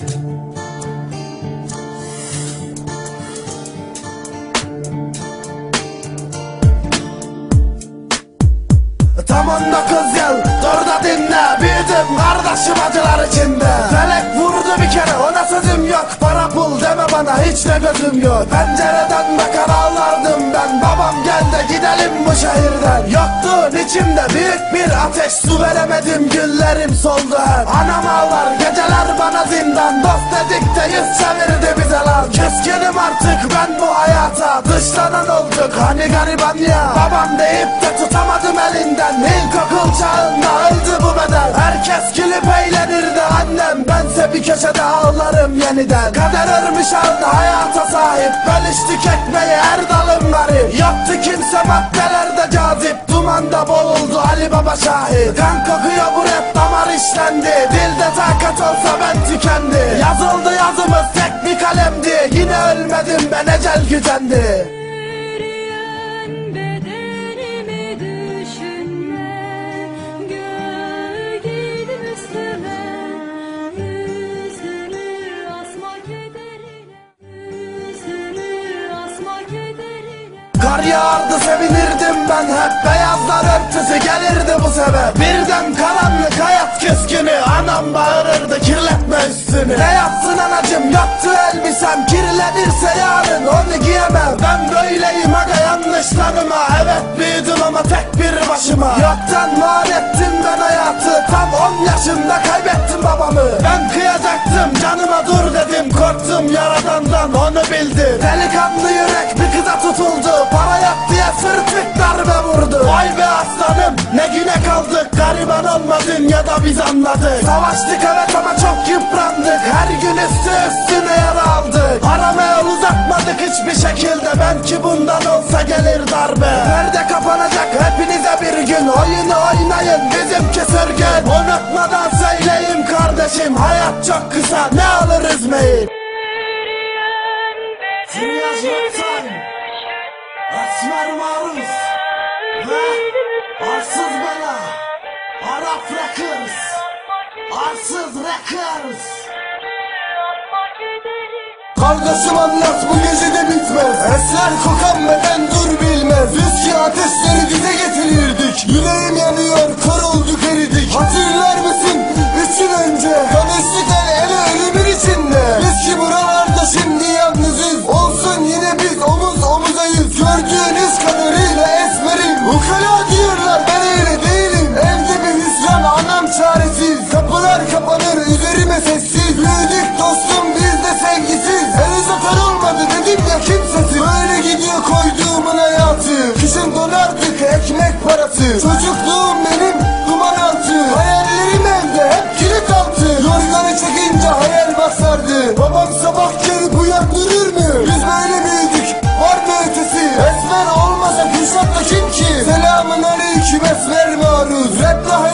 Tam 19 yıl dur da dinle, büyüdüm kardeşim acılar içinde. Felek vurdu bir kere, ona sözüm yok. Para pul deme bana, hiç de gözüm yok. Pencereden bakar ağlardım ben, babam gel de gidelim bu şehirden. Yoktun içimde büyük bir ateş, su veremedim güllerim soldu hep. Anam ağlar geceler bana zindan, dost dedik de yüz çevirdi bize lan. Küskünüm artık ben bu hayata, dışlanan olduk hani gariban ya. Babam deyip de tutamadım elinden, İlkokul çağında öldü bu beden. Herkes gülüp eğlenirdi annem, bense bir köşede ağlarım yeniden. Kader örmüş aldı hayata sahip, bölüştük ekmeği her dalım garip. Yoktu kimse maddelerde cazip, dumanda boğuldu Ali Baba şahit. Kan kokuyor bu rap, damar işlendi, dilde takat olsa ben tükendi. Yazıldı yazımız tek bir kalemdi, yine ölmedim ben, ecel gücendi. Kar yağardı sevinirdim ben hep, beyazlar örtüsü gelirdi bu sebep. Birden karanlık hayat küskünü, anam bağırırdı kirletme üstünü. Ne yapsın anacım, yoktu elbisem, kirlenirse yarın onu giyemem. Ben böyleyim aga yanlışlarıma, evet büyüdüm ama tek bir başıma. Yoktan var ettim ben hayatı, tam 10 yaşımda kaybettim babamı. Ben kıyacaktım canıma dur dedim, korktum yaradandan onu bildim. Delikanlı yürek bir kıza tutuldu, para yok diye sırtık darbe vurdu. Vay be aslanım, ne güne kaldık, gariban olmadın ya da biz anladık. Savaştık evet ama çok yıprandık, her gün üstüne yara aldık. Arama yol uzatmadık hiçbir şekilde, belki bundan olsa gelir darbe. Nerede kapanacak hepinize bir gün, oyunu oynayın bizimki sürgün. Unutmadan söyleyeyim kardeşim, hayat çok kısa, ne alırız meyil. Esmer maruz ve arsız bela, Arap Records, arsız Records. Kardeşim anlat bu gece de bitmez, esler kokan beden dur bilmez. Viski ateşleri bize getirirdik, yüreğim yanıyor kor olduk eridik. Hatırlar mısın 3 yıl önce, kan içtik el ele ölümün içinde. Biz ki buralarda şimdi yalnızız, olsun yine biz omuz omuzayız. Gördüğünüz kadarıyla esmerim, ukala diyorlar ben öyle değilim. Evde bir hüsran anam çaresiz, kapılar kapanır üzerime sessiz. Büyüdük dostum biz de sevgisiz, el uzatan olmadı dedim ya kimsesiz. Böyle gidiyor koyduğumun hayatı, kışın donardık ekmek parası. Çocukluğum benim duman altı, hayallerim evde hep kilit altı. Yorganı çekince hayal basardı, babam sabah gelip uyandırır mı? Biz böyle büyüdük, var mı ötesi? Esmer olmasa Kürşat'ta kim ki? Selamun aleyküm esmer maruz, rap'le